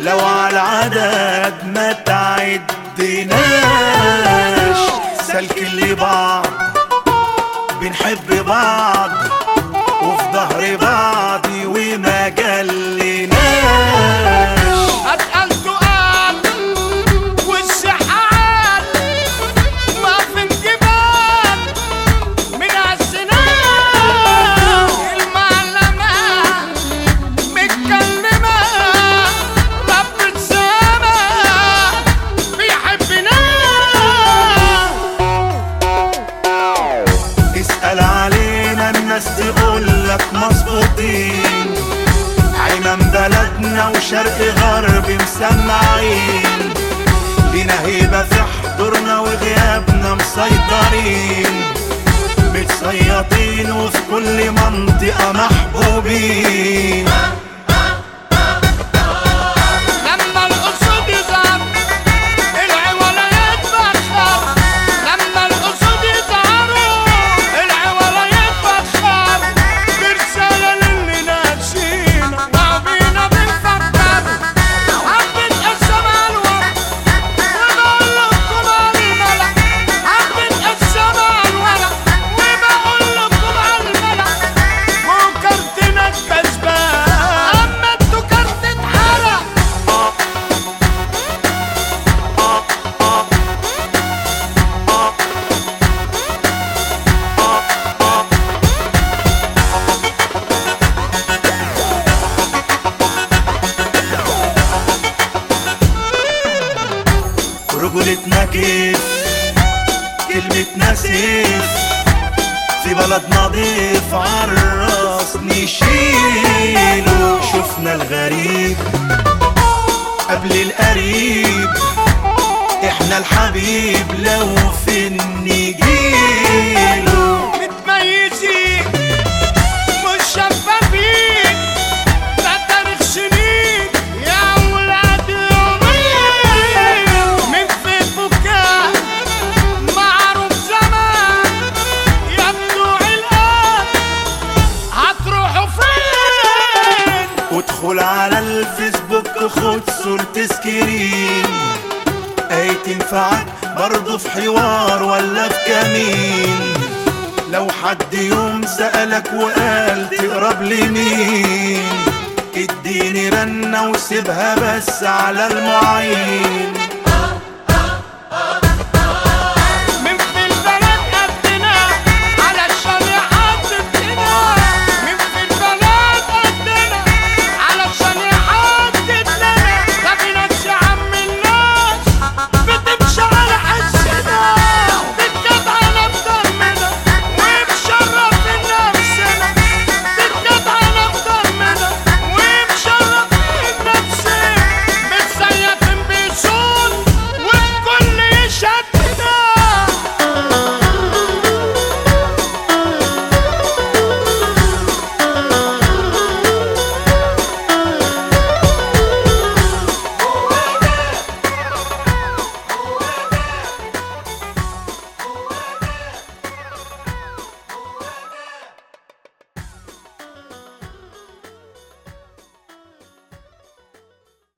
لو على العدد ما تعدناش، سلك اللي بعض بنحب بعض وفي ظهر بعض وما جلناش. أتقل سؤال والشحات ما في انجبال من السنان، المعلمة متكلمة رب السماء بيحبنا. اسأل علينا الناس تقولك مظبوطين، عمام بلدنا وشرق غرب مسمعين، لينا هيبة في حضورنا وغيابنا مسيطرين، متسيطين وفي كل منطقة محبوبين. لما الأسود يظهر العواليات بخر، لما الأسود يظهروا العواليات بخر، برسالة للي ناسينا وبينا بنفكر. حبة قسم على الورق وبقول لكم على الملأ، حبة قسم على الورق وبقول لكم على الملأ، وكارتنا الكسبان أما انتوا كارت اتحرق. رجولتنا كيف كلمتنا سيف، في بلد نضيف عالراس نشيله. شفنا الغريب قبل القريب، احنا الحبيب لو فين نجيله. متميزين مش شفافين، ده تاريخ سنين يا ولاد يومين، من في بكاء معروف زمان، يا بتوع الآن هتروحوا فين؟ وادخل على الفيسبوك خد صورة سكرين، اي تنفعك برضه في حوار ولا في كمين. لو حد يوم سألك وقال تقرب لمين، اديني رنة وسيبها بس على المعين.